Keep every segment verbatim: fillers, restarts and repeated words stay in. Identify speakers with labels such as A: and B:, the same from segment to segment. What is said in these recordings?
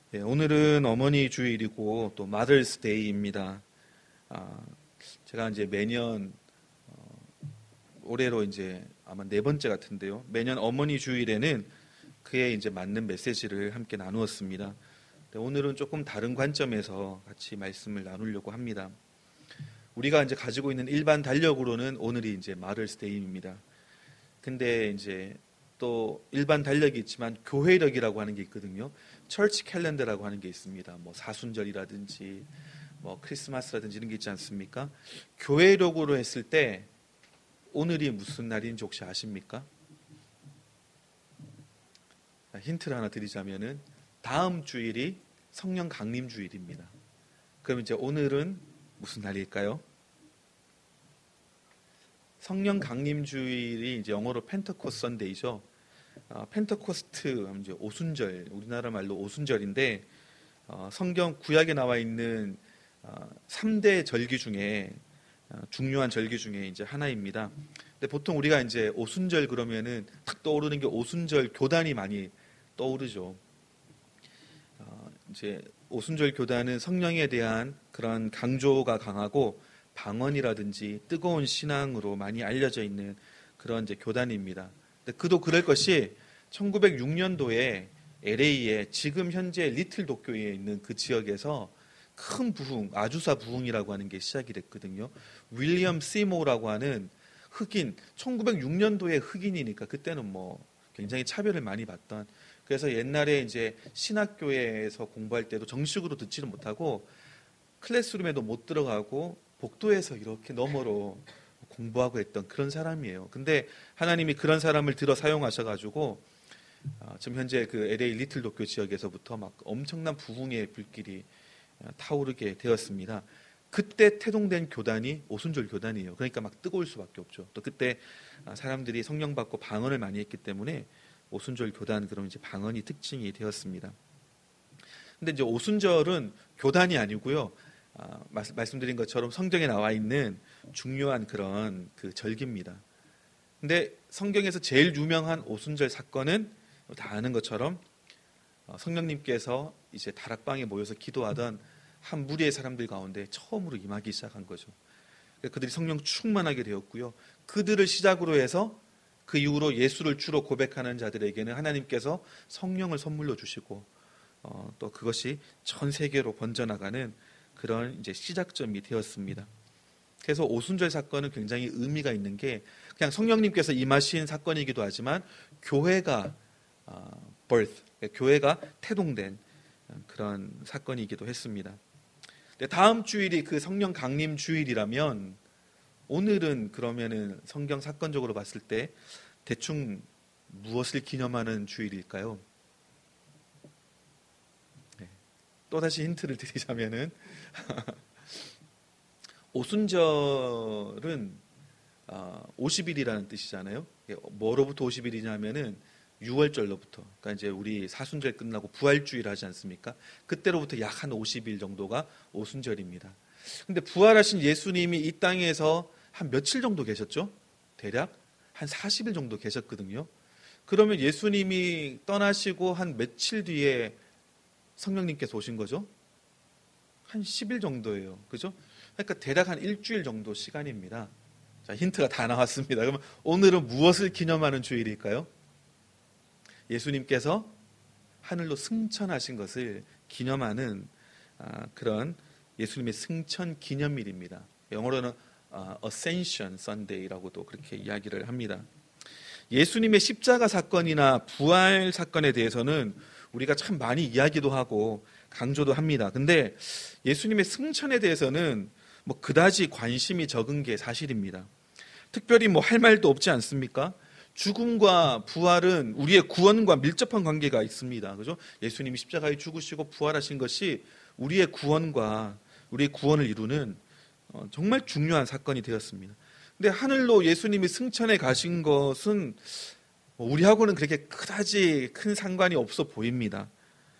A: 예, 오늘은 어머니 주일이고 또 마더스 데이입니다. 아, 제가 이제 매년 어, 올해로 이제 아마 네 번째 같은데요. 매년 어머니 주일에는 그에 이제 맞는 메시지를 함께 나누었습니다. 오늘은 조금 다른 관점에서 같이 말씀을 나누려고 합니다. 우리가 이제 가지고 있는 일반 달력으로는 오늘이 이제 마더스 데이입니다. 근데 이제 또 일반 달력이 있지만 교회력이라고 하는 게 있거든요. 철치 캘린더라고 하는 게 있습니다. 뭐 사순절이라든지 뭐 크리스마스라든지 이런 게 있지 않습니까? 교회력으로 했을 때 오늘이 무슨 날인지 혹시 아십니까? 힌트를 하나 드리자면은 다음 주일이 성령 강림 주일입니다. 그럼 이제 오늘은 무슨 날일까요? 성령 강림 주일이 이제 영어로 펜테코스트 선데이죠. 어, 펜테코스트 이제 오순절, 우리나라 말로 오순절인데 어, 성경 구약에 나와 있는 어, 삼 대 절기 중에 어, 중요한 절기 중에 이제 하나입니다. 근데 보통 우리가 이제 오순절 그러면은 탁 떠오르는 게 오순절 교단이 많이 떠오르죠. 어, 이제 오순절 교단은 성령에 대한 그런 강조가 강하고 방언이라든지 뜨거운 신앙으로 많이 알려져 있는 그런 이제 교단입니다. 근데 그도 그럴 것이 천구백육 년도에 엘에이에 지금 현재 리틀 도쿄에 있는 그 지역에서 큰 부흥, 아주사 부흥이라고 하는 게 시작이 됐거든요. 윌리엄 시모라고 하는 흑인, 천구백육 년도에 흑인이니까 그때는 뭐 굉장히 차별을 많이 받던, 그래서 옛날에 이제 신학교에서 공부할 때도 정식으로 듣지는 못하고 클래스룸에도 못 들어가고 복도에서 이렇게 너머로 공부하고 했던 그런 사람이에요. 근데 하나님이 그런 사람을 들어 사용하셔가지고 어, 지금 현재 그 엘에이 리틀 도쿄 지역에서부터 막 엄청난 부흥의 불길이 타오르게 되었습니다. 그때 태동된 교단이 오순절 교단이에요. 그러니까 막 뜨거울 수밖에 없죠. 또 그때 사람들이 성령 받고 방언을 많이 했기 때문에 오순절 교단, 그럼 이제 방언이 특징이 되었습니다. 근데 이제 오순절은 교단이 아니고요. 아, 말씀, 말씀드린 것처럼 성경에 나와 있는 중요한 그런 그 절기입니다. 근데 성경에서 제일 유명한 오순절 사건은 다 아는 것처럼 성령님께서 이제 다락방에 모여서 기도하던 한 무리의 사람들 가운데 처음으로 임하기 시작한 거죠. 그들이 성령 충만하게 되었고요. 그들을 시작으로 해서 그 이후로 예수를 주로 고백하는 자들에게는 하나님께서 성령을 선물로 주시고 어, 또 그것이 전 세계로 번져나가는 그런 이제 시작점이 되었습니다. 그래서 오순절 사건은 굉장히 의미가 있는 게 그냥 성령님께서 임하신 사건이기도 하지만 교회가 어, birth, 교회가 태동된 그런 사건이기도 했습니다. 다음 주일이 그 성령 강림 주일이라면 오늘은 그러면은 성경 사건적으로 봤을 때 대충 무엇을 기념하는 주일일까요? 네. 또다시 힌트를 드리자면은 오순절은 오십 일이라는 뜻이잖아요. 뭐로부터 오십 일이냐면은 유월절로부터, 그러니까 이제 우리 사순절 끝나고 부활주일 하지 않습니까? 그때로부터 약 한 오십 일 정도가 오순절입니다. 근데 부활하신 예수님이 이 땅에서 한 며칠 정도 계셨죠? 대략 한 사십 일 정도 계셨거든요. 그러면 예수님이 떠나시고 한 며칠 뒤에 성령님께서 오신 거죠? 한 십 일 정도예요. 그죠? 그러니까 대략 한 일주일 정도 시간입니다. 자, 힌트가 다 나왔습니다. 그러면 오늘은 무엇을 기념하는 주일일까요? 예수님께서 하늘로 승천하신 것을 기념하는 그런 예수님의 승천 기념일입니다. 영어로는 Ascension Sunday라고도 그렇게 이야기를 합니다. 예수님의 십자가 사건이나 부활 사건에 대해서는 우리가 참 많이 이야기도 하고 강조도 합니다. 근데 예수님의 승천에 대해서는 뭐 그다지 관심이 적은 게 사실입니다. 특별히 뭐 할 말도 없지 않습니까? 죽음과 부활은 우리의 구원과 밀접한 관계가 있습니다. 그죠? 예수님이 십자가에 죽으시고 부활하신 것이 우리의 구원과 우리의 구원을 이루는 정말 중요한 사건이 되었습니다. 근데 하늘로 예수님이 승천해 가신 것은 우리하고는 그렇게 그다지 큰 상관이 없어 보입니다.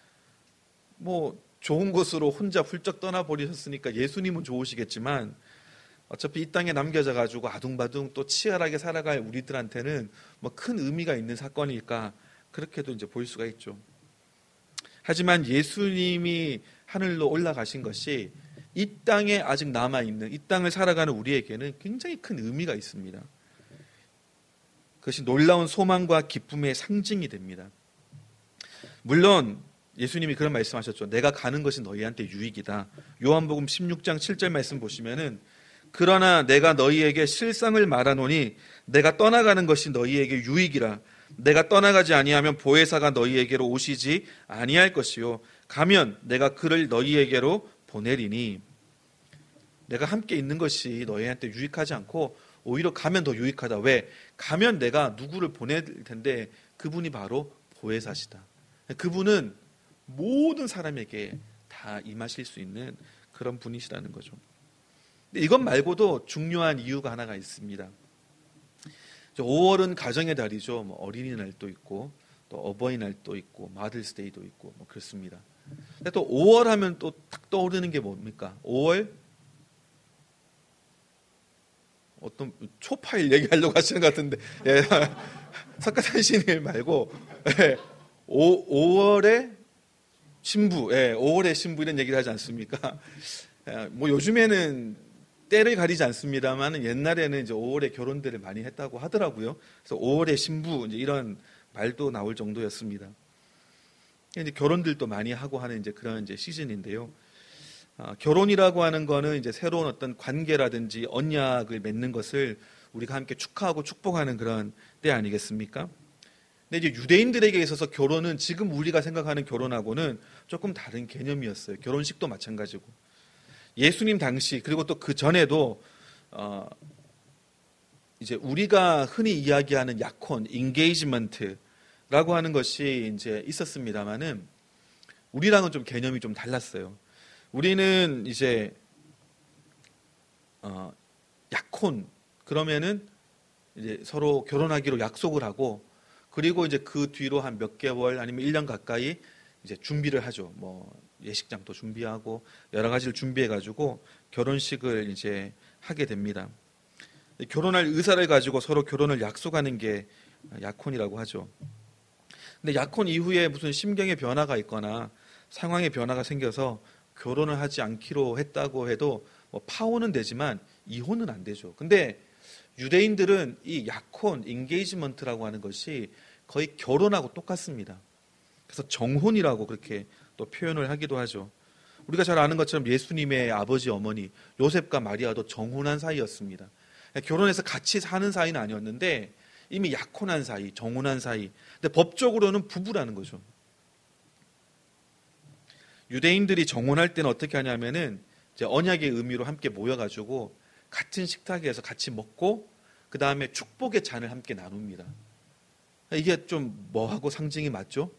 A: 뭐 좋은 곳으로 혼자 훌쩍 떠나버리셨으니까 예수님은 좋으시겠지만 어차피 이 땅에 남겨져 가지고 아둥바둥 또 치열하게 살아갈 우리들한테는 뭐 큰 의미가 있는 사건일까, 그렇게도 이제 볼 수가 있죠. 하지만 예수님이 하늘로 올라가신 것이 이 땅에 아직 남아있는, 이 땅을 살아가는 우리에게는 굉장히 큰 의미가 있습니다. 그것이 놀라운 소망과 기쁨의 상징이 됩니다. 물론 예수님이 그런 말씀하셨죠. 내가 가는 것이 너희한테 유익이다. 요한복음 십육 장 칠 절 말씀 보시면은 그러나 내가 너희에게 실상을 말하노니 내가 떠나가는 것이 너희에게 유익이라. 내가 떠나가지 아니하면 보혜사가 너희에게로 오시지 아니할 것이요 가면 내가 그를 너희에게로 보내리니. 내가 함께 있는 것이 너희한테 유익하지 않고 오히려 가면 더 유익하다. 왜? 가면 내가 누구를 보낼 텐데 그분이 바로 보혜사시다. 그분은 모든 사람에게 다 임하실 수 있는 그런 분이시라는 거죠. 근데 이것 말고도 중요한 이유가 하나가 있습니다. 오월은 가정의 달이죠. 뭐 어린이날도 있고 또 어버이날도 있고 마들스데이도 있고 뭐 그렇습니다. 근데 또 오월 하면 또 딱 떠오르는 게 뭡니까? 오월 어떤 초파일 얘기하려고 하시는 것 같은데 예. 석가탄신일 말고 예. 오월에 신부, 예. 오월의 신부 이런 얘기를 하지 않습니까? 예. 뭐 요즘에는 때를 가리지 않습니다만 옛날에는 이제 오월에 결혼들을 많이 했다고 하더라고요. 그래서 오월의 신부 이제 이런 말도 나올 정도였습니다. 이제 결혼들도 많이 하고 하는 이제 그런 이제 시즌인데요. 아, 결혼이라고 하는 거는 이제 새로운 어떤 관계라든지 언약을 맺는 것을 우리가 함께 축하하고 축복하는 그런 때 아니겠습니까? 근데 이제 유대인들에게 있어서 결혼은 지금 우리가 생각하는 결혼하고는 조금 다른 개념이었어요. 결혼식도 마찬가지고. 예수님 당시 그리고 또 그 전에도 어 이제 우리가 흔히 이야기하는 약혼, 인게이지먼트라고 하는 것이 이제 있었습니다만은 우리랑은 좀 개념이 좀 달랐어요. 우리는 이제 어 약혼 그러면은 이제 서로 결혼하기로 약속을 하고 그리고 이제 그 뒤로 한 몇 개월 아니면 일 년 가까이 이제 준비를 하죠. 뭐 예식장도 준비하고 여러 가지를 준비해 가지고 결혼식을 이제 하게 됩니다. 결혼할 의사를 가지고 서로 결혼을 약속하는 게 약혼이라고 하죠. 근데 약혼 이후에 무슨 심경의 변화가 있거나 상황의 변화가 생겨서 결혼을 하지 않기로 했다고 해도 뭐 파혼은 되지만 이혼은 안 되죠. 근데 유대인들은 이 약혼, 인게이지먼트라고 하는 것이 거의 결혼하고 똑같습니다. 그래서 정혼이라고 그렇게 또 표현을 하기도 하죠. 우리가 잘 아는 것처럼 예수님의 아버지 어머니 요셉과 마리아도 정혼한 사이였습니다. 결혼해서 같이 사는 사이는 아니었는데 이미 약혼한 사이, 정혼한 사이. 근데 법적으로는 부부라는 거죠. 유대인들이 정혼할 때는 어떻게 하냐면은 이제 언약의 의미로 함께 모여가지고 같은 식탁에서 같이 먹고 그 다음에 축복의 잔을 함께 나눕니다. 이게 좀 뭐하고 상징이 맞죠?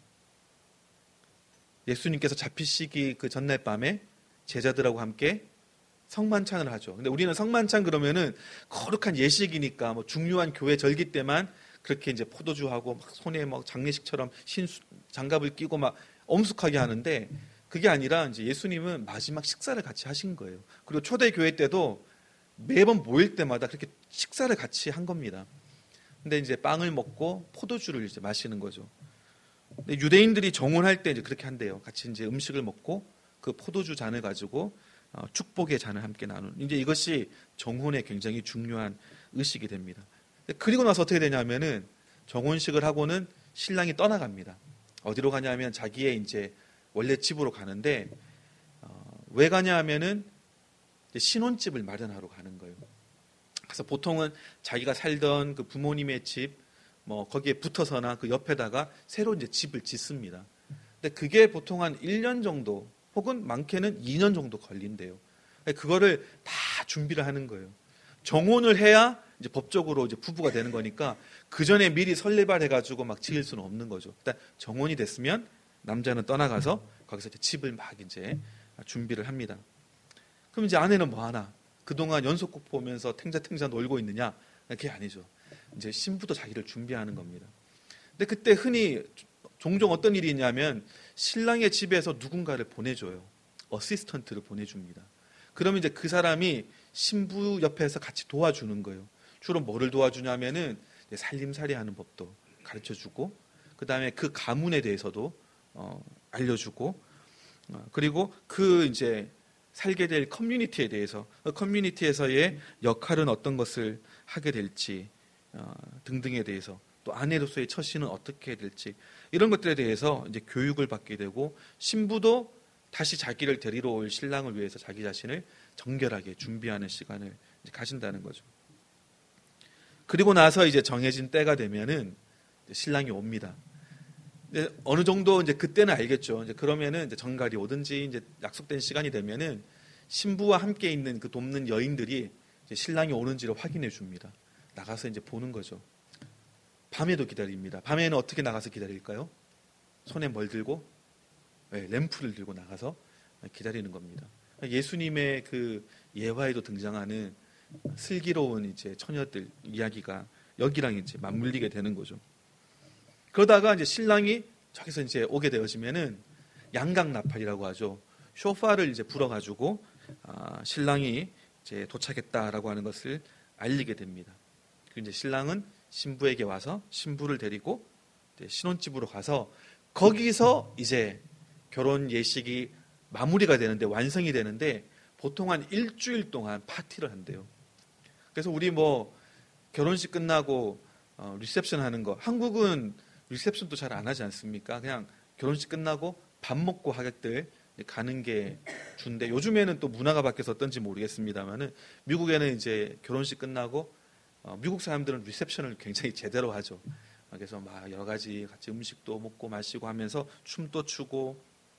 A: 예수님께서 잡히시기 그 전날 밤에 제자들하고 함께 성만찬을 하죠. 근데 우리는 성만찬 그러면은 거룩한 예식이니까 뭐 중요한 교회 절기 때만 그렇게 이제 포도주하고 막 손에 막 장례식처럼 흰 장갑을 끼고 막 엄숙하게 하는데 그게 아니라 이제 예수님은 마지막 식사를 같이 하신 거예요. 그리고 초대 교회 때도 매번 모일 때마다 그렇게 식사를 같이 한 겁니다. 근데 이제 빵을 먹고 포도주를 이제 마시는 거죠. 근데 유대인들이 정혼할 때 이제 그렇게 한대요. 같이 이제 음식을 먹고 그 포도주 잔을 가지고 축복의 잔을 함께 나누는 이제 이것이 정혼의 굉장히 중요한 의식이 됩니다. 그리고 나서 어떻게 되냐면은 정혼식을 하고는 신랑이 떠나갑니다. 어디로 가냐면 자기의 이제 원래 집으로 가는데 어, 왜 가냐 하면은 신혼집을 마련하러 가는 거예요. 그래서 보통은 자기가 살던 그 부모님의 집, 뭐 거기에 붙어서나 그 옆에다가 새로 이제 집을 짓습니다. 근데 그게 보통 한 일 년 정도, 혹은 많게는 이 년 정도 걸린대요. 그거를 다 준비를 하는 거예요. 정혼을 해야 이제 법적으로 이제 부부가 되는 거니까 그 전에 미리 설레발해가지고 막 지을 수는 없는 거죠. 일단 정혼이 됐으면 남자는 떠나가서 거기서 이제 집을 막 이제 준비를 합니다. 그럼 이제 아내는 뭐 하나? 그동안 연속극 보면서 탱자탱자 놀고 있느냐? 그게 아니죠. 이제 신부도 자기를 준비하는 겁니다. 근데 그때 흔히 종종 어떤 일이 있냐면 신랑의 집에서 누군가를 보내줘요. 어시스턴트를 보내줍니다. 그러면 이제 그 사람이 신부 옆에서 같이 도와주는 거예요. 주로 뭐를 도와주냐면은 살림살이 하는 법도 가르쳐주고, 그 다음에 그 가문에 대해서도 어, 알려주고 어, 그리고 그 이제 살게 될 커뮤니티에 대해서 그 커뮤니티에서의 역할은 어떤 것을 하게 될지 어, 등등에 대해서 또 아내로서의 처신은 어떻게 해야 될지 이런 것들에 대해서 이제 교육을 받게 되고 신부도 다시 자기를 데리러 올 신랑을 위해서 자기 자신을 정결하게 준비하는 시간을 이제 가진다는 거죠. 그리고 나서 이제 정해진 때가 되면은 신랑이 옵니다. 이제 어느 정도 이제 그때는 알겠죠. 이제 그러면은 이제 정갈이 오든지 이제 약속된 시간이 되면은 신부와 함께 있는 그 돕는 여인들이 이제 신랑이 오는지를 확인해 줍니다. 나가서 이제 보는 거죠. 밤에도 기다립니다. 밤에는 어떻게 나가서 기다릴까요? 손에 뭘 들고? 네, 램프를 들고 나가서 기다리는 겁니다. 예수님의 그 예화에도 등장하는 슬기로운 이제 처녀들 이야기가 여기랑 이제 맞물리게 되는 거죠. 그러다가 이제 신랑이 저기서 이제 오게 되어지면은 양각 나팔이라고 하죠. 쇼파를 이제 불어가지고 아, 신랑이 이제 도착했다라고 하는 것을 알리게 됩니다. 그리고 이제 신랑은 신부에게 와서 신부를 데리고 이제 신혼집으로 가서 거기서 이제 결혼 예식이 마무리가 되는데 완성이 되는데 보통 한 일주일 동안 파티를 한대요. 그래서 우리 뭐 결혼식 끝나고 어, 리셉션 하는 거 한국은 리셉션도 잘 안 하지 않습니까? 그냥 결혼식 끝나고 밥 먹고 하객들 가는 게 주인데 요즘에는 또 문화가 바뀌어서 어떤지 모르겠습니다만은 미국에는 이제 결혼식 끝나고 어, 미국 사람들은 리셉션을 굉장히 제대로 하죠. 그래서 막 여러 가지 같이 음식도 먹고 마시고 하면서 춤도 추고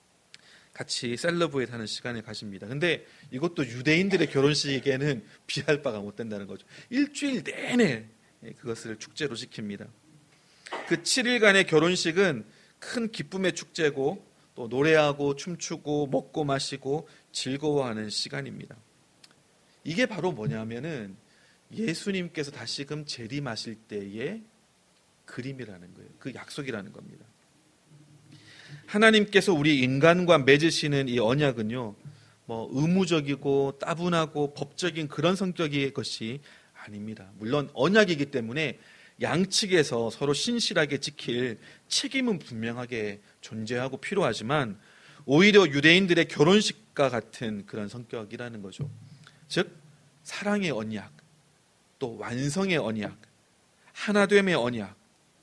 A: 같이 셀러브레이트 하는 시간을 가집니다. 근데 이것도 유대인들의 결혼식에는 비할 바가 못 된다는 거죠. 일주일 내내 그것을 축제로 지킵니다. 그 칠 일간의 결혼식은 큰 기쁨의 축제고 또 노래하고 춤추고 먹고 마시고 즐거워하는 시간입니다. 이게 바로 뭐냐면은 예수님께서 다시금 재림하실 때의 그림이라는 거예요. 그 약속이라는 겁니다. 하나님께서 우리 인간과 맺으시는 이 언약은요, 뭐 의무적이고 따분하고 법적인 그런 성격의 것이 아닙니다. 물론 언약이기 때문에 양측에서 서로 신실하게 지킬 책임은 분명하게 존재하고 필요하지만 오히려 유대인들의 결혼식과 같은 그런 성격이라는 거죠. 즉 사랑의 언약, 또 완성의 언약, 하나됨의 언약,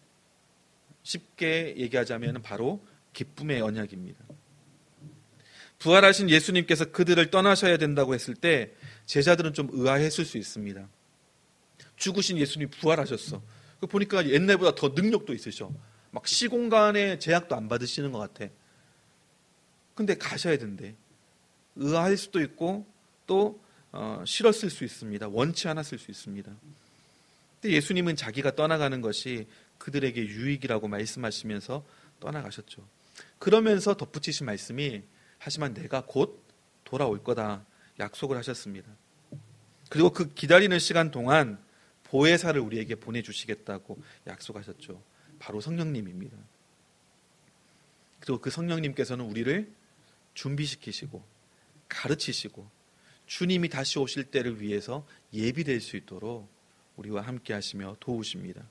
A: 쉽게 얘기하자면 바로 기쁨의 언약입니다. 부활하신 예수님께서 그들을 떠나셔야 된다고 했을 때 제자들은 좀 의아했을 수 있습니다. 죽으신 예수님이 부활하셨어. 보니까 옛날보다 더 능력도 있으셔. 막 시공간에 제약도 안 받으시는 것 같아. 근데 가셔야 된대. 의아할 수도 있고 또 어, 싫었을 수 있습니다. 원치 않았을 수 있습니다. 근데 예수님은 자기가 떠나가는 것이 그들에게 유익이라고 말씀하시면서 떠나가셨죠. 그러면서 덧붙이신 말씀이 하지만 내가 곧 돌아올 거다 약속을 하셨습니다. 그리고 그 기다리는 시간 동안 보혜사를 우리에게 보내주시겠다고 약속하셨죠. 바로 성령님입니다. 그리고 그 성령님께서는 우리를 준비시키시고 가르치시고 주님이 다시 오실 때를 위해서 예비될 수 있도록 우리와 함께 하시며 도우십니다.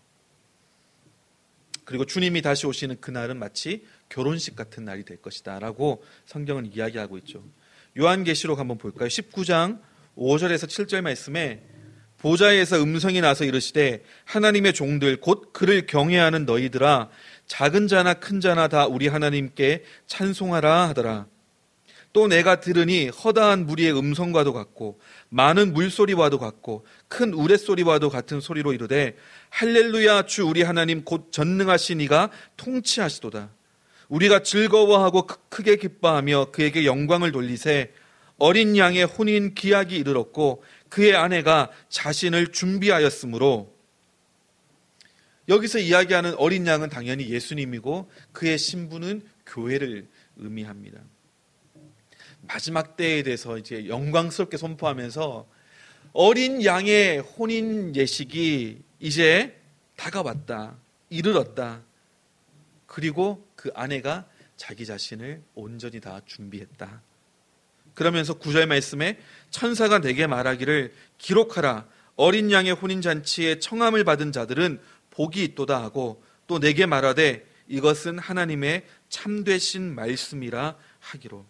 A: 그리고 주님이 다시 오시는 그날은 마치 결혼식 같은 날이 될 것이다 라고 성경은 이야기하고 있죠. 요한계시록 한번 볼까요? 십구 장 오 절에서 칠 절 말씀에 보좌에서 음성이 나서 이르시되 하나님의 종들 곧 그를 경외하는 너희들아 작은 자나 큰 자나 다 우리 하나님께 찬송하라 하더라. 또 내가 들으니 허다한 무리의 음성과도 같고 많은 물소리와도 같고 큰 우레소리와도 같은 소리로 이르되 할렐루야 주 우리 하나님 곧 전능하신 이가 통치하시도다. 우리가 즐거워하고 크게 기뻐하며 그에게 영광을 돌리세. 어린 양의 혼인 기약이 이르렀고 그의 아내가 자신을 준비하였으므로. 여기서 이야기하는 어린 양은 당연히 예수님이고 그의 신부는 교회를 의미합니다. 마지막 때에 대해서 이제 영광스럽게 선포하면서 어린 양의 혼인 예식이 이제 다가왔다, 이르렀다. 그리고 그 아내가 자기 자신을 온전히 다 준비했다. 그러면서 구 절 말씀에 천사가 내게 말하기를 기록하라. 어린 양의 혼인잔치에 청함을 받은 자들은 복이 있도다 하고 또 내게 말하되 이것은 하나님의 참되신 말씀이라 하기로.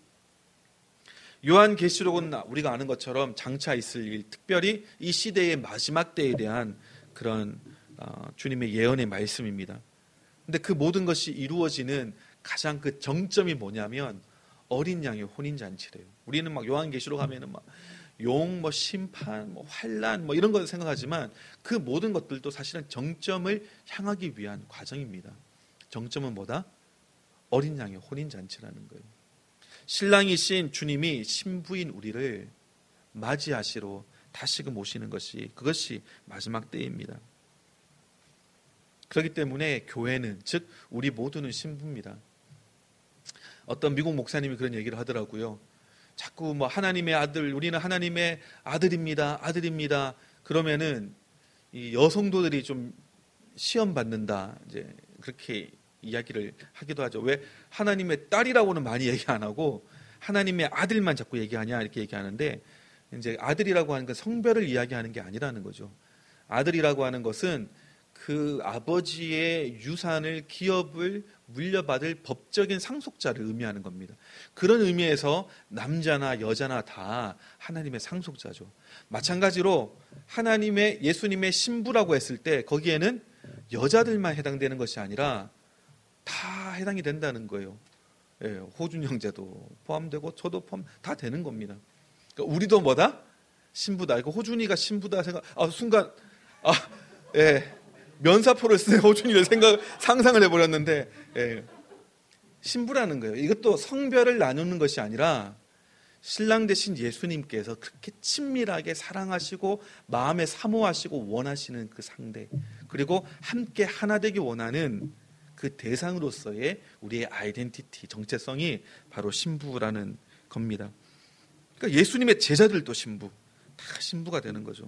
A: 요한계시록은 우리가 아는 것처럼 장차 있을 일, 특별히 이 시대의 마지막 때에 대한 그런 어, 주님의 예언의 말씀입니다. 근데 그 모든 것이 이루어지는 가장 그 정점이 뭐냐면 어린 양의 혼인잔치래요. 우리는 막 요한계시록 하면은 막 용, 뭐 심판, 뭐 환란, 뭐 이런 걸 생각하지만 그 모든 것들도 사실은 정점을 향하기 위한 과정입니다. 정점은 뭐다? 어린 양의 혼인잔치라는 거예요. 신랑이신 주님이 신부인 우리를 맞이하시러 다시금 오시는 것이, 그것이 마지막 때입니다. 그렇기 때문에 교회는, 즉 우리 모두는 신부입니다. 어떤 미국 목사님이 그런 얘기를 하더라고요. 자꾸 뭐 하나님의 아들, 우리는 하나님의 아들입니다, 아들입니다. 그러면은 이 여성도들이 좀 시험 받는다, 이제 그렇게 이야기를 하기도 하죠. 왜 하나님의 딸이라고는 많이 얘기 안 하고 하나님의 아들만 자꾸 얘기하냐 이렇게 얘기하는데, 이제 아들이라고 하는 건 성별을 이야기하는 게 아니라는 거죠. 아들이라고 하는 것은 그 아버지의 유산을, 기업을 물려받을 법적인 상속자를 의미하는 겁니다. 그런 의미에서 남자나 여자나 다 하나님의 상속자죠. 마찬가지로 하나님의, 예수님의 신부라고 했을 때 거기에는 여자들만 해당되는 것이 아니라 다 해당이 된다는 거예요. 예, 호준 형제도 포함되고 저도 포함 다 되는 겁니다. 그러니까 우리도 뭐다? 신부다. 이거 호준이가 신부다 생각. 아 순간 아 예. 면사포를 쓴 호준이를 생각 상상을 해버렸는데, 예. 신부라는 거예요. 이것도 성별을 나누는 것이 아니라 신랑 되신 예수님께서 그렇게 친밀하게 사랑하시고 마음에 사모하시고 원하시는 그 상대, 그리고 함께 하나 되기 원하는 그 대상으로서의 우리의 아이덴티티, 정체성이 바로 신부라는 겁니다. 그러니까 예수님의 제자들도 신부, 다 신부가 되는 거죠.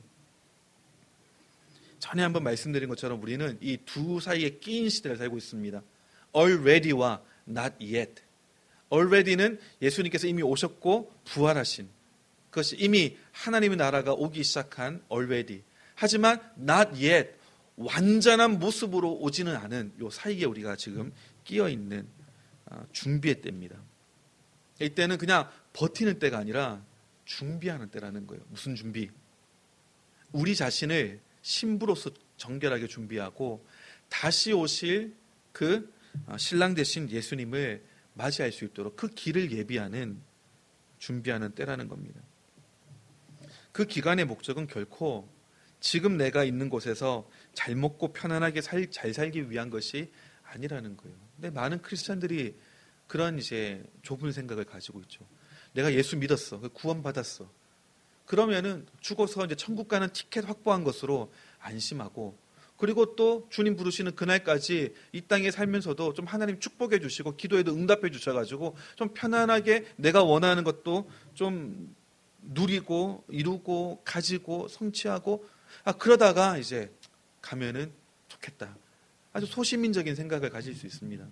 A: 전에 한번 말씀드린 것처럼 우리는 이 두 사이에 끼인 시대를 살고 있습니다. Already와 not yet. Already는 예수님께서 이미 오셨고 부활하신, 그것이 이미 하나님의 나라가 오기 시작한 already. 하지만 not yet, 완전한 모습으로 오지는 않은 이 사이에 우리가 지금 끼어 있는 준비의 때입니다. 이때는 그냥 버티는 때가 아니라 준비하는 때라는 거예요. 무슨 준비? 우리 자신을 신부로서 정결하게 준비하고 다시 오실 그 신랑 되신 예수님을 맞이할 수 있도록 그 길을 예비하는, 준비하는 때라는 겁니다. 그 기간의 목적은 결코 지금 내가 있는 곳에서 잘 먹고 편안하게 살, 잘 살기 위한 것이 아니라는 거예요. 근데 많은 크리스찬들이 그런 이제 좁은 생각을 가지고 있죠. 내가 예수 믿었어, 구원받았어. 그러면은 죽어서 이제 천국 가는 티켓 확보한 것으로 안심하고, 그리고 또 주님 부르시는 그날까지 이 땅에 살면서도 좀 하나님 축복해 주시고 기도에도 응답해 주셔가지고 좀 편안하게 내가 원하는 것도 좀 누리고 이루고 가지고 성취하고, 아 그러다가 이제 가면은 좋겠다. 아주 소시민적인 생각을 가질 수 있습니다.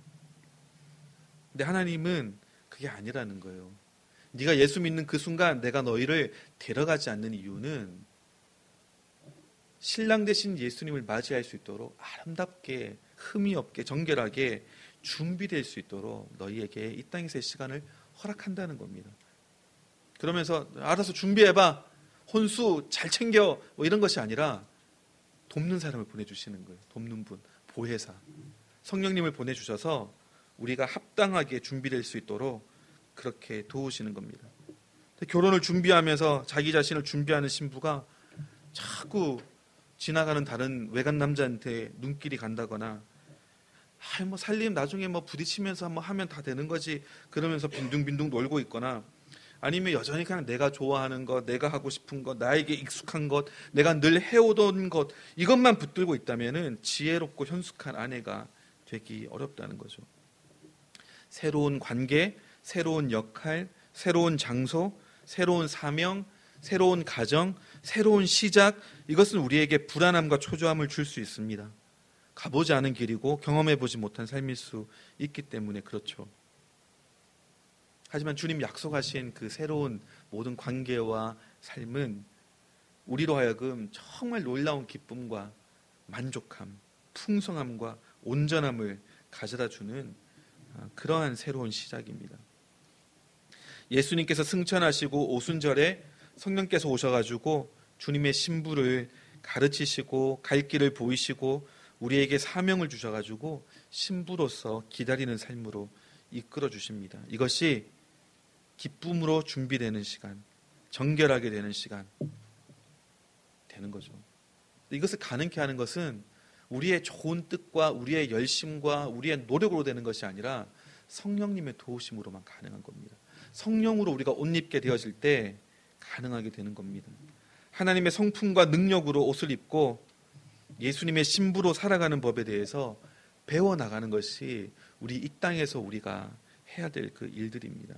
A: 근데 하나님은 그게 아니라는 거예요. 네가 예수 믿는 그 순간 내가 너희를 데려가지 않는 이유는 신랑 되신 예수님을 맞이할 수 있도록 아름답게, 흠이 없게, 정결하게 준비될 수 있도록 너희에게 이 땅에서의 시간을 허락한다는 겁니다. 그러면서 알아서 준비해봐, 혼수 잘 챙겨, 뭐 이런 것이 아니라 돕는 사람을 보내주시는 거예요. 돕는 분, 보혜사, 성령님을 보내주셔서 우리가 합당하게 준비될 수 있도록 그렇게 도우시는 겁니다. 결혼을 준비하면서 자기 자신을 준비하는 신부가 자꾸 지나가는 다른 외간 남자한테 눈길이 간다거나, 아, 뭐 살림 나중에 뭐 부딪히면서 뭐 하면 다 되는 거지, 그러면서 빈둥빈둥 놀고 있거나, 아니면 여전히 그냥 내가 좋아하는 것, 내가 하고 싶은 것, 나에게 익숙한 것, 내가 늘 해오던 것, 이것만 붙들고 있다면은 지혜롭고 현숙한 아내가 되기 어렵다는 거죠. 새로운 관계, 새로운 역할, 새로운 장소, 새로운 사명, 새로운 가정, 새로운 시작, 이것은 우리에게 불안함과 초조함을 줄 수 있습니다. 가보지 않은 길이고 경험해보지 못한 삶일 수 있기 때문에 그렇죠. 하지만 주님 약속하신 그 새로운 모든 관계와 삶은 우리로 하여금 정말 놀라운 기쁨과 만족함, 풍성함과 온전함을 가져다주는 그러한 새로운 시작입니다. 예수님께서 승천하시고 오순절에 성령께서 오셔가지고 주님의 신부를 가르치시고 갈 길을 보이시고 우리에게 사명을 주셔가지고 신부로서 기다리는 삶으로 이끌어 주십니다. 이것이 기쁨으로 준비되는 시간, 정결하게 되는 시간 되는 거죠. 이것을 가능케 하는 것은 우리의 좋은 뜻과 우리의 열심과 우리의 노력으로 되는 것이 아니라 성령님의 도우심으로만 가능한 겁니다. 성령으로 우리가 옷 입게 되어질 때 가능하게 되는 겁니다. 하나님의 성품과 능력으로 옷을 입고 예수님의 신부로 살아가는 법에 대해서 배워나가는 것이 우리 이 땅에서 우리가 해야 될 그 일들입니다.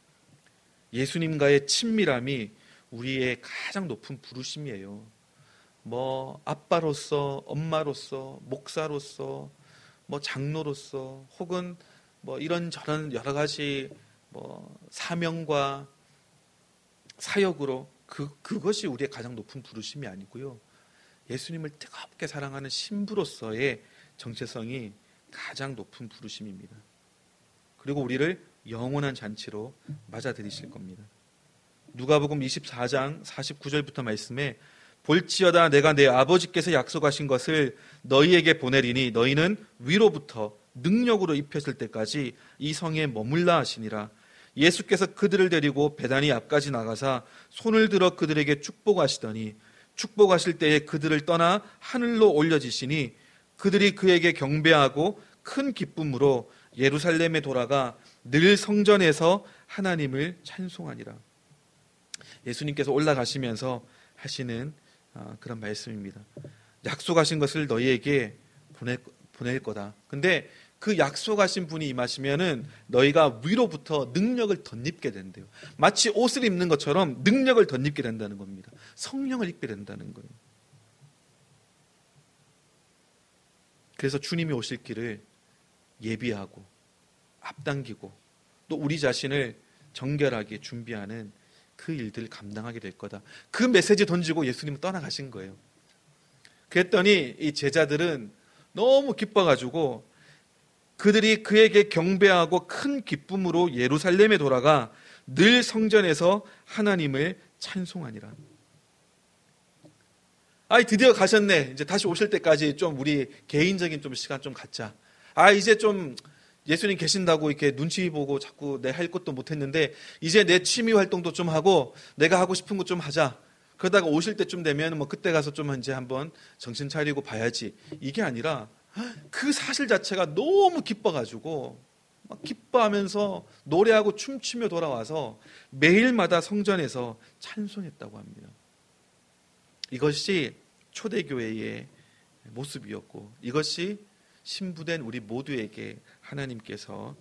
A: 예수님과의 친밀함이 우리의 가장 높은 부르심이에요. 뭐 아빠로서, 엄마로서, 목사로서, 뭐 장로로서, 혹은 뭐 이런저런 여러 가지 뭐 사명과 사역으로 그 그것이 우리의 가장 높은 부르심이 아니고요. 예수님을 뜨겁게 사랑하는 신부로서의 정체성이 가장 높은 부르심입니다. 그리고 우리를 영원한 잔치로 맞아들이실 겁니다. 누가복음 이십사 장 사십구 절부터 말씀에 볼지어다 내가 내 아버지께서 약속하신 것을 너희에게 보내리니 너희는 위로부터 능력으로 입혔을 때까지 이 성에 머물라 하시니라. 예수께서 그들을 데리고 베다니 앞까지 나가사 손을 들어 그들에게 축복하시더니 축복하실 때에 그들을 떠나 하늘로 올려지시니 그들이 그에게 경배하고 큰 기쁨으로 예루살렘에 돌아가 늘 성전에서 하나님을 찬송하니라. 예수님께서 올라가시면서 하시는 그런 말씀입니다. 약속하신 것을 너희에게 보낼, 보낼 거다. 근데 그 약속하신 분이 임하시면은 너희가 위로부터 능력을 덧입게 된대요. 마치 옷을 입는 것처럼 능력을 덧입게 된다는 겁니다. 성령을 입게 된다는 거예요. 그래서 주님이 오실 길을 예비하고 앞당기고 또 우리 자신을 정결하게 준비하는 그 일들을 감당하게 될 거다. 그 메시지 던지고 예수님은 떠나가신 거예요. 그랬더니 이 제자들은 너무 기뻐가지고 그들이 그에게 경배하고 큰 기쁨으로 예루살렘에 돌아가 늘 성전에서 하나님을 찬송하니라. 아, 드디어 가셨네. 이제 다시 오실 때까지 좀 우리 개인적인 좀 시간 좀 갖자. 아, 이제 좀 예수님 계신다고 이렇게 눈치 보고 자꾸 내 할 것도 못했는데 이제 내 취미 활동도 좀 하고 내가 하고 싶은 것 좀 하자. 그러다가 오실 때쯤 되면 뭐 그때 가서 좀 이제 한번 정신 차리고 봐야지. 이게 아니라 그 사실 자체가 너무 기뻐가지고 막 기뻐하면서 노래하고 춤추며 돌아와서 매일마다 성전에서 찬송했다고 합니다. 이것이 초대교회의 모습이었고 이것이 신부된 우리 모두에게 하나님께서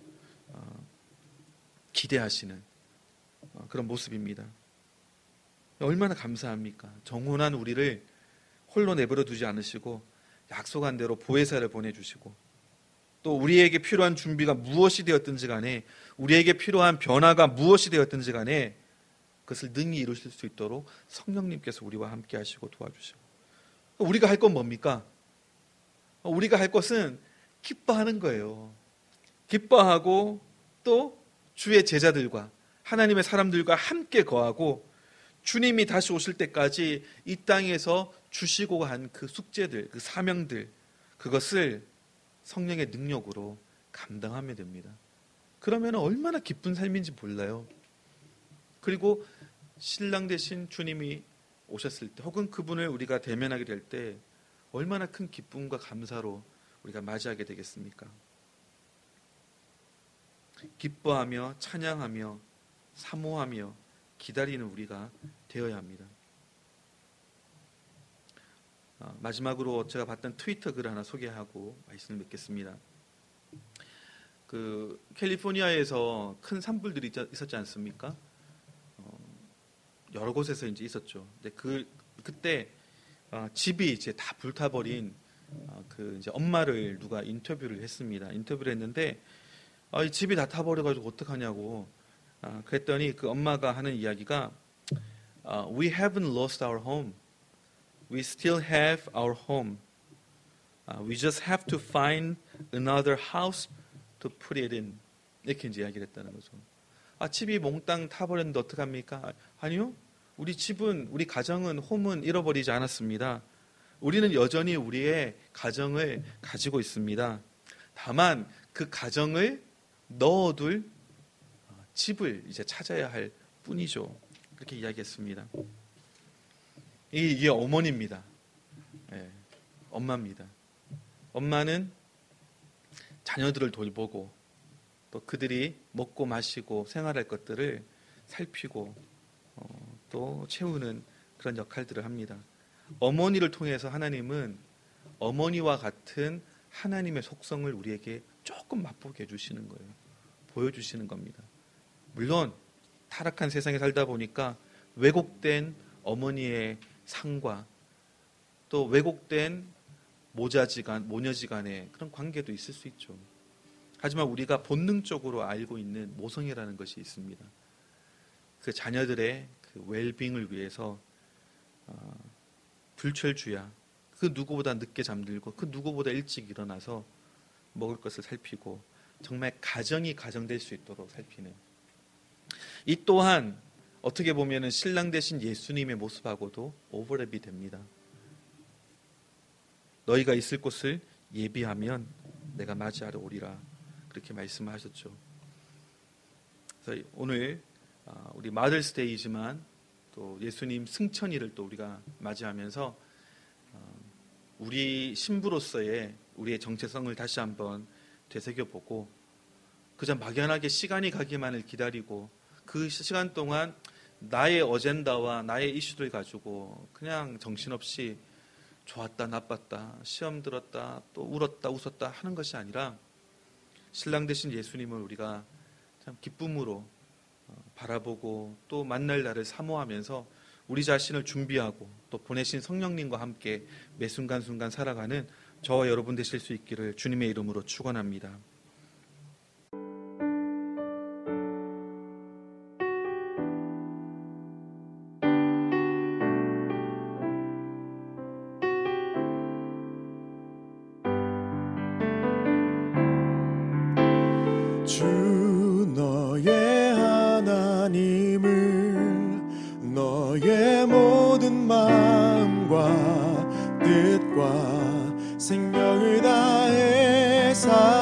A: 기대하시는 그런 모습입니다. 얼마나 감사합니까? 정혼한 우리를 홀로 내버려 두지 않으시고 약속한 대로 보혜사를 보내주시고 또 우리에게 필요한 준비가 무엇이 되었든지 간에 우리에게 필요한 변화가 무엇이 되었든지 간에 그것을 능히 이루실 수 있도록 성령님께서 우리와 함께 하시고 도와주시고 우리가 할 건 뭡니까? 우리가 할 것은 기뻐하는 거예요. 기뻐하고 또 주의 제자들과 하나님의 사람들과 함께 거하고 주님이 다시 오실 때까지 이 땅에서 주시고 한 그 숙제들, 그 사명들 그것을 성령의 능력으로 감당하면 됩니다. 그러면 얼마나 기쁜 삶인지 몰라요. 그리고 신랑 되신 주님이 오셨을 때 혹은 그분을 우리가 대면하게 될 때 얼마나 큰 기쁨과 감사로 우리가 맞이하게 되겠습니까? 기뻐하며 찬양하며 사모하며 기다리는 우리가 되어야 합니다. 마지막으로 제가 봤던 트위터 글 하나 소개하고 말씀을 맺겠습니다. 그 캘리포니아에서 큰 산불들이 있었지 않습니까? 여러 곳에서 이제 있었죠. 근데 그 그때 어, 집이 이제 다 불타버린 어, 그 이제 엄마를 누가 인터뷰를 했습니다. 인터뷰를 했는데 어, 이 집이 다 타버려가지고 어떡하냐고. 어, 그랬더니 그 엄마가 하는 이야기가 uh, We haven't lost our home. We still have our home. Uh, we just have to find another house to put it in. 이렇게 이제 이야기를 했다는 거죠. 아, 집이 몽땅 타버렸는데 어떡합니까? 아니요. 우리 집은, 우리 가정은, 홈은 잃어버리지 않았습니다. 우리는 여전히 우리의 가정을 가지고 있습니다. 다만 그 가정을 넣어둘 집을 이제 찾아야 할 뿐이죠. 그렇게 이야기했습니다. 이게 어머니입니다. 네, 엄마입니다. 엄마는 자녀들을 돌보고 또 그들이 먹고 마시고 생활할 것들을 살피고 어, 또 채우는 그런 역할들을 합니다. 어머니를 통해서 하나님은 어머니와 같은 하나님의 속성을 우리에게 조금 맛보게 해주시는 거예요. 보여주시는 겁니다. 물론 타락한 세상에 살다 보니까 왜곡된 어머니의 상과 또 왜곡된 모자지간, 모녀지간의 그런 관계도 있을 수 있죠. 하지만 우리가 본능적으로 알고 있는 모성애라는 것이 있습니다. 그 자녀들의 그 웰빙을 위해서 어, 불철주야 그 누구보다 늦게 잠들고 그 누구보다 일찍 일어나서 먹을 것을 살피고 정말 가정이 가정될 수 있도록 살피는, 이 또한 어떻게 보면 신랑 대신 예수님의 모습하고도 오버랩이 됩니다. 너희가 있을 곳을 예비하면 내가 맞이하러 오리라, 그렇게 말씀하셨죠. 그래서 오늘 우리 마더스데이지만 또 예수님 승천일을 또 우리가 맞이하면서 우리 신부로서의 우리의 정체성을 다시 한번 되새겨보고 그저 막연하게 시간이 가기만을 기다리고 그 시간 동안 나의 어젠다와 나의 이슈들 가지고 그냥 정신없이 좋았다 나빴다 시험 들었다 또 울었다 웃었다 하는 것이 아니라 신랑 되신 예수님을 우리가 참 기쁨으로 바라보고 또 만날 날을 사모하면서 우리 자신을 준비하고 또 보내신 성령님과 함께 매 순간순간 살아가는 저와 여러분 되실 수 있기를 주님의 이름으로 축원합니다.
B: 주 너의 하나님을 너의 모든 마음과 뜻과 생명을 다해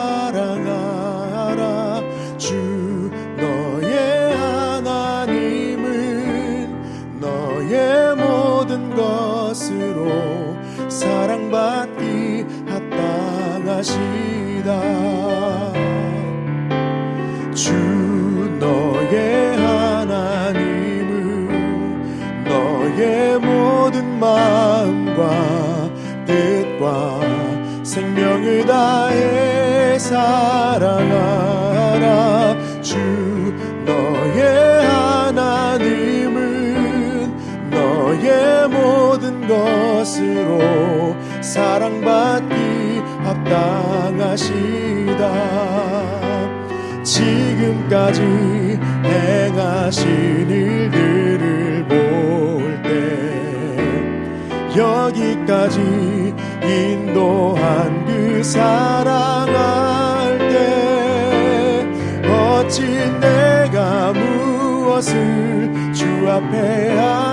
B: 사랑하라. 주 너의 하나님을 너의 모든 것으로 사랑받기 합당하시다. 주 너의 하나님을 너의 모든 마음과 뜻과 생명을 다해 사랑하라. 주 너의 하나님은 너의 모든 것으로 사랑받기 합당하시다. 지금까지 행하신 일들을 볼 때 여기까지 인도한 그 사랑할 때 어찌 내가 무엇을 주 앞에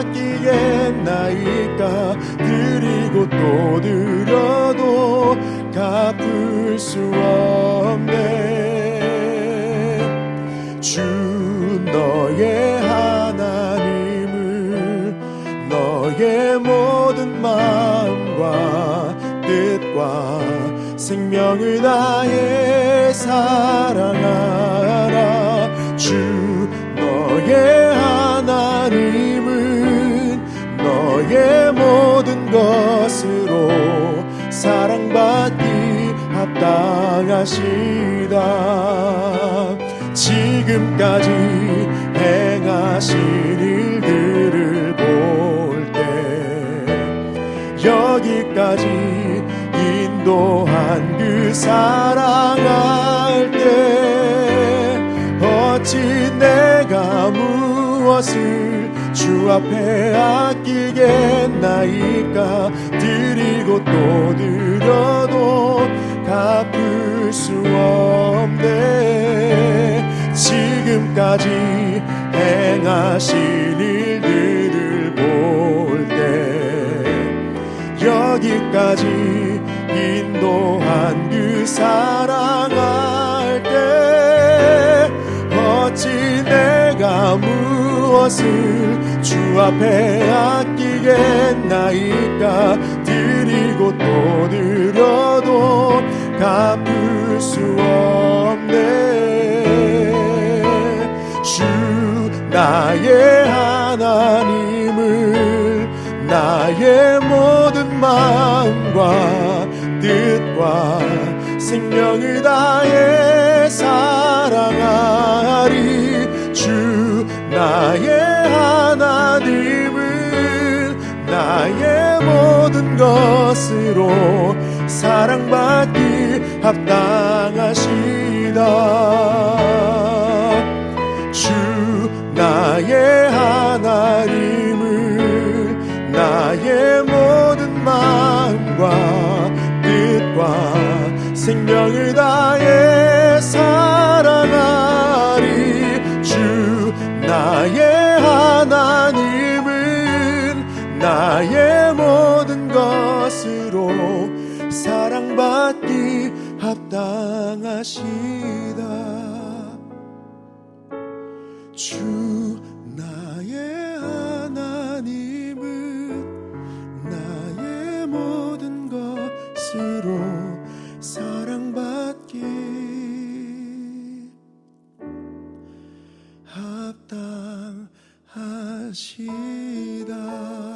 B: 아끼겠나이까. 드리고 또 드려도 갚을 수 없네. 주 너의 하나님을 너의 모든 마음과 뜻과 생명을 다해 사랑하라. 주 너의 하나님은 너의 모든 것으로 사랑받기 합당하시다. 지금까지 행하신 일들을 볼 때 여기까지 인도한 그 사랑할 때 어찌 내가 무엇을 주 앞에 아끼겠나이까. 드리고 또 드려도 갚을 수 없네. 때 지금까지 행하신 일들을 볼 때 여기까지 인도한 그 사랑할 때 어찌 내가 무엇을 주 앞에 아끼겠나이까. 드리고 또 드려도 갚을 수 없네. 주 나의 하나님을 나의 모든 마음과 뜻과 생명을 다해 사랑하리. 주 나의 하나님을 나의 모든 것으로 사랑받기 합당하시다. 주 나의 하나님을 나의 모든 마음과 뜻과 생명을 다해 사랑하리. 주 나의 하나님은 나의 모든 것으로 사랑받기 합당하시다. 주 나의 하나님은 나의 모든 것으로 사랑받기 합당하시다.